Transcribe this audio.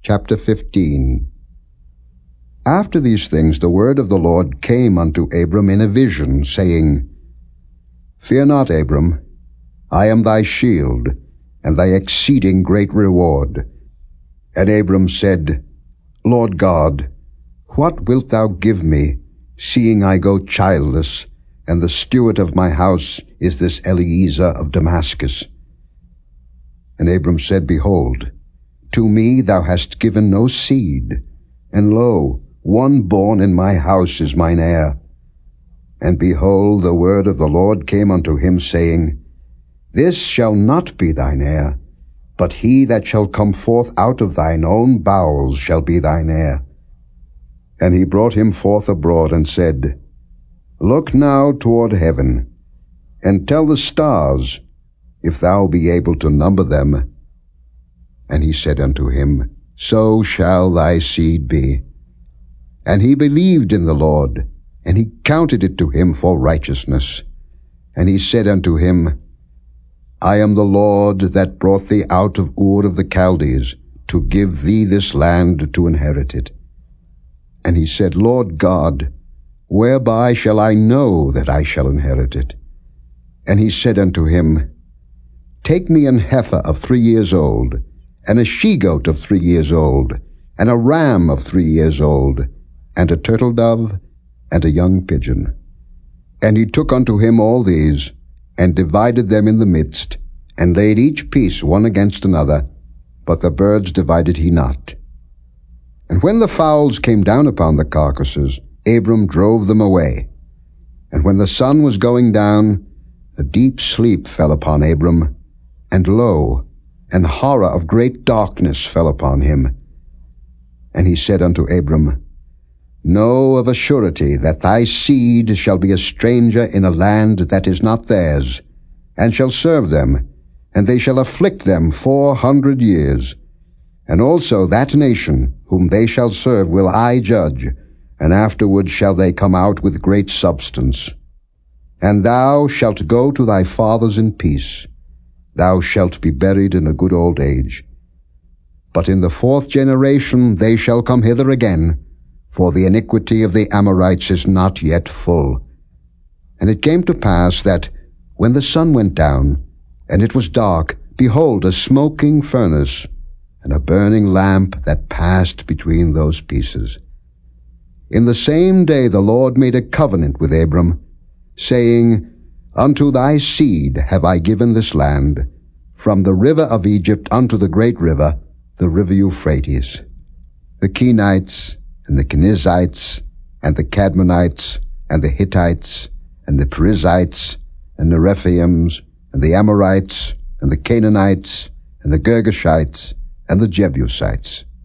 Chapter 15. After these things the word of the Lord came unto Abram in a vision, saying, Fear not, Abram, I am thy shield, and thy exceeding great reward. And Abram said, Lord God, what wilt thou give me, seeing I go childless, and the steward of my house is this Eliezer of Damascus? And Abram said, Behold, to me thou hast given no seed, and lo, one born in my house is mine heir. And behold, the word of the Lord came unto him, saying, This shall not be thine heir, but he that shall come forth out of thine own bowels shall be thine heir. And he brought him forth abroad, and said, Look now toward heaven, and tell the stars, if thou be able to number them. And he said unto him, So shall thy seed be. And he believed in the Lord, and he counted it to him for righteousness. And he said unto him, I am the Lord that brought thee out of Ur of the Chaldees, to give thee this land to inherit it. And he said, Lord God, whereby shall I know that I shall inherit it? And he said unto him, Take me an heifer of 3 years old, and a she-goat of 3 years old, and a ram of 3 years old, and a turtle-dove, and a young pigeon. And he took unto him all these, and divided them in the midst, and laid each piece one against another, but the birds divided he not. And when the fowls came down upon the carcasses, Abram drove them away. And when the sun was going down, a deep sleep fell upon Abram, and lo, an horror of great darkness fell upon him. And he said unto Abram, Know of a surety that thy seed shall be a stranger in a land that is not theirs, and shall serve them, and they shall afflict them 400 years. And also that nation whom they shall serve will I judge, and afterward shall they come out with great substance. And thou shalt go to thy fathers in peace. Thou shalt be buried in a good old age. But in the 4th generation they shall come hither again, for the iniquity of the Amorites is not yet full. And it came to pass that, when the sun went down, and it was dark, behold, a smoking furnace, and a burning lamp that passed between those pieces. In the same day the Lord made a covenant with Abram, saying, Unto thy seed have I given this land, from the river of Egypt unto the great river, the river Euphrates. The Kenites, and the Kenizzites, and the Cadmonites, and the Hittites, and the Perizzites, and the Rephaims, and the Amorites, and the Canaanites, and the Girgashites, and the Jebusites.